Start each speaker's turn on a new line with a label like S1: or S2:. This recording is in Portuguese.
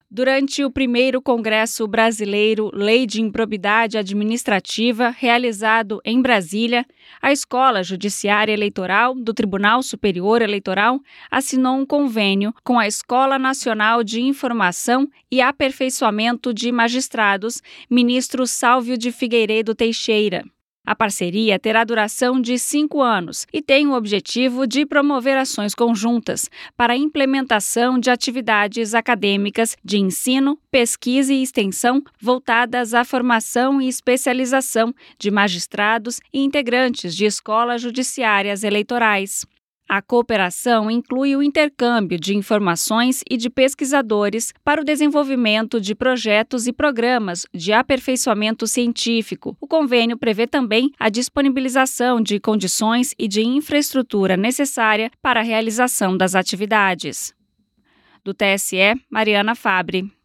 S1: Durante o primeiro Congresso Brasileiro Lei de Improbidade Administrativa, realizado em Brasília, a Escola Judiciária Eleitoral do Tribunal Superior Eleitoral assinou um convênio com a Escola Nacional de Informação e Aperfeiçoamento de Magistrados, ministro Sálvio de Figueiredo Teixeira. A parceria terá duração de 5 anos e tem o objetivo de promover ações conjuntas para a implementação de atividades acadêmicas de ensino, pesquisa e extensão voltadas à formação e especialização de magistrados e integrantes de escolas judiciárias eleitorais. A cooperação inclui o intercâmbio de informações e de pesquisadores para o desenvolvimento de projetos e programas de aperfeiçoamento científico. O convênio prevê também a disponibilização de condições e de infraestrutura necessária para a realização das atividades. Do TSE, Mariana Fabre.